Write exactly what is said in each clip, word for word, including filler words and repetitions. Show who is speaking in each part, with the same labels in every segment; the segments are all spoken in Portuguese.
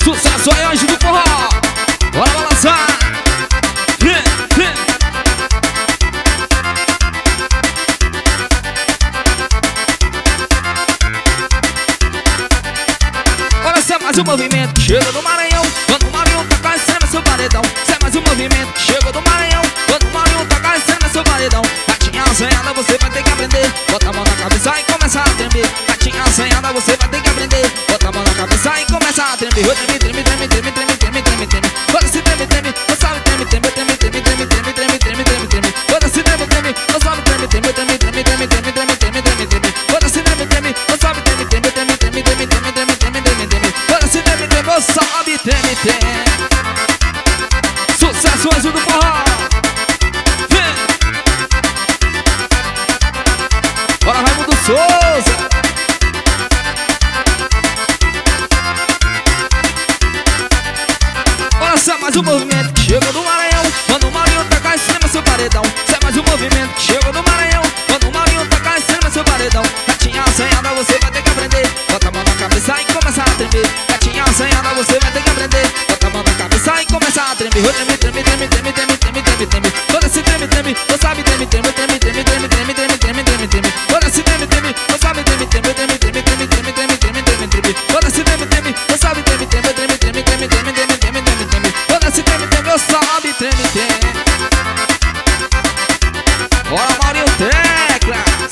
Speaker 1: Sucesso aí, anjo do forró. Bora balançar. Olha, se é mais um movimento, chega do Maranhão. Quando o Maranhão tocar em cima, seu paredão. Se é mais um movimento, chega do Maranhão. Quando o Maranhão tocar em cima, seu paredão. Gatinha assanhada, você vai ter que aprender. Bota a mão na cabeça e começa a tremer. Gatinha assanhada, você vai ter que aprender. Bota a mão na cabeça e começa a tremer. Treme, treme, treme, treme, treme, treme, treme, treme. Quando se treme, treme, não sabe treme, treme, treme, treme, treme, treme, treme, treme, treme, treme. Quando se treme, treme, não sabe treme, treme, treme, treme, treme, treme, treme, treme, treme, treme. Quando se treme, treme, não sabe treme, treme, treme, treme, treme, treme, treme, treme, treme, treme. Quando se treme, treme, não sabe treme, treme. Sucesso, anjo do forró. Bora, Raimundo Souza. Olha só, mais um movimento, chega do Maranhão. Quando o Maranhão tocar em cima, seu paredão. Se é mais um movimento, chega do Maranhão. Quando o Maranhão tocar em cima, seu paredão. Gatinha assanhada, você vai ter que aprender. Bota a mão na cabeça e começa a tremer. Gatinha assanhada, você vai ter que aprender. Bota a mão na cabeça e começa a tremer. Treme, treme, treme, treme, treme, treme, treme, treme. Quando esse treme, treme, não sabe treme, treme, treme, treme, treme, treme, treme, treme, treme, treme. Quando esse treme, treme, não sabe treme, treme, treme, treme, treme, treme, treme, treme, treme, treme. Quando esse treme, treme, não sabe treme, treme, treme, treme, treme, treme, treme, treme, treme, treme. Quando esse treme, treme, não sabe treme, treme. Bora, Maurinho Teclas.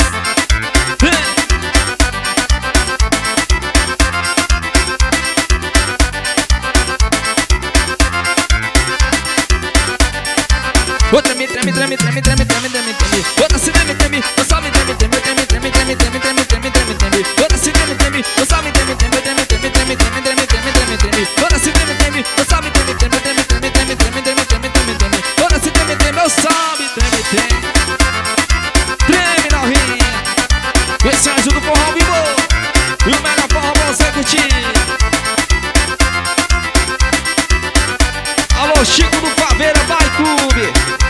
Speaker 1: Ô, treme, treme, treme, treme, treme, treme, treme, treme. Outra se treme, treme, não sabe treme, treme, treme, treme, treme, treme, treme, treme, treme, treme. Outra se treme, treme, não sabe treme, treme, treme, treme, treme, treme, treme, treme, treme, treme. Outra se treme, treme, não sabe treme, treme, treme, treme, treme, treme, treme, treme, treme, treme. Outra se treme, treme, não sabe treme, treme. Treme na rinha. Esse anjo do forró vivo. E o melhor forró pra você curtir. Alô, Chico do Faveira, vai clube.